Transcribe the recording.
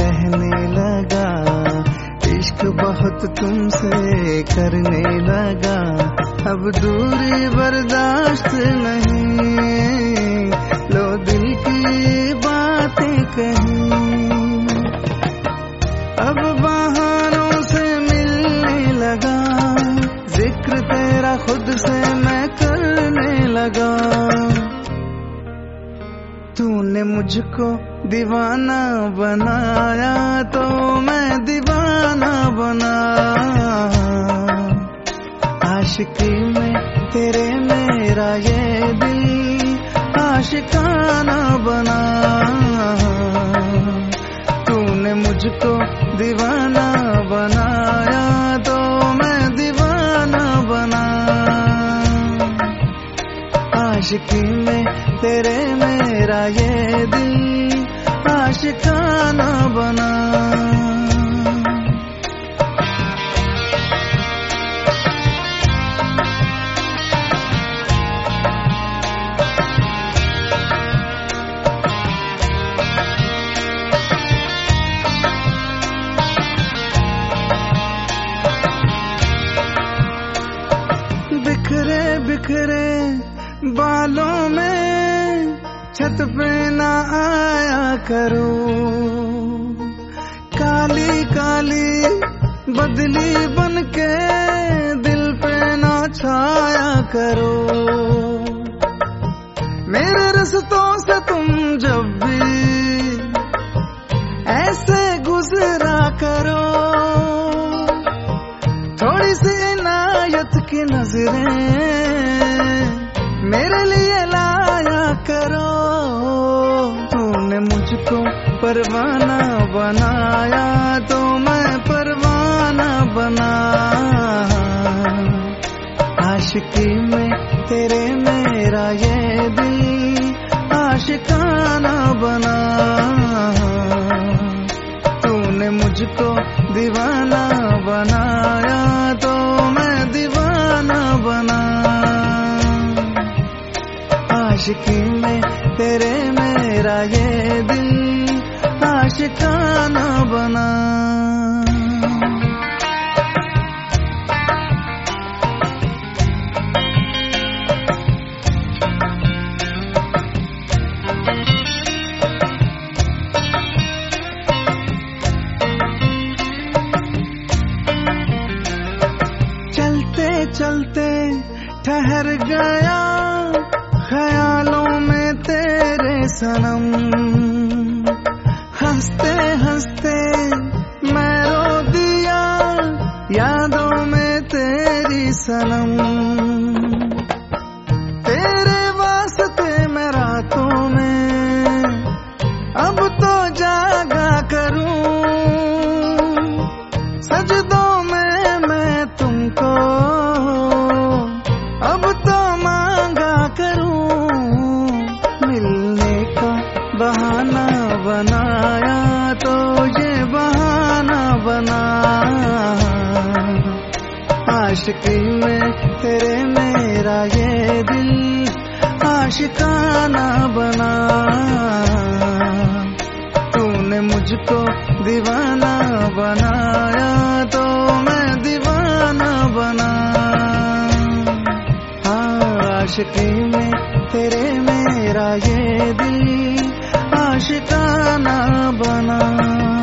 कहने लगा, इश्क बहुत तुमसे करने लगा, अब दूरी बर्दाश्त नहीं, लो दिल की बातें कहीं। अब बहानों से मिलने लगा, जिक्र तेरा खुद से मैं करने लगा। तूने मुझको दीवाना बनाया तो मैं दीवाना बना, आशिकी में तेरे मेरा ये दिल आशिकाना बना। तूने मुझको दीवाना बनाया तो मैं दीवाना बना, आशिकी में तेरे मेरा ये दिल आशिकाना बना। बिखरे बिखरे बालों में छत पे ना आया करो, काली काली बदली बनके दिल पे ना छाया करो। मेरे रास्तों से तुम जब भी ऐसे गुजरा करो, थोड़ी सी इनायत की नजरें मेरे लिए लाया करो। तूने मुझको परवाना बनाया तो मैं परवाना बना, आशिकी में तेरे मेरा ये दिल आशिकाना बना। तूने मुझको दीवाना बनाया तो मैं दीवाना बना, आशिकी में तेरे मेरा ये दिल आशिकाना बना। चलते चलते ठहर गया ख्यालों में तेरे सनम, हंसते हंसते मैं रो दिया यादों में तेरी सनम। तेरे वास्ते मैं रातों में अब तो जागा करूं, सजदों में मैं तुमको अब तो मांगा करूं। मिलने का बहाना बनाया तो ये बहाना बना, आशिकी में तेरे मेरा ये दिल आशिकाना बना। तूने मुझको दीवाना बनाया तो मैं दीवाना बना, आशिकी में तेरे मेरा ये दिल आशिकाना बना।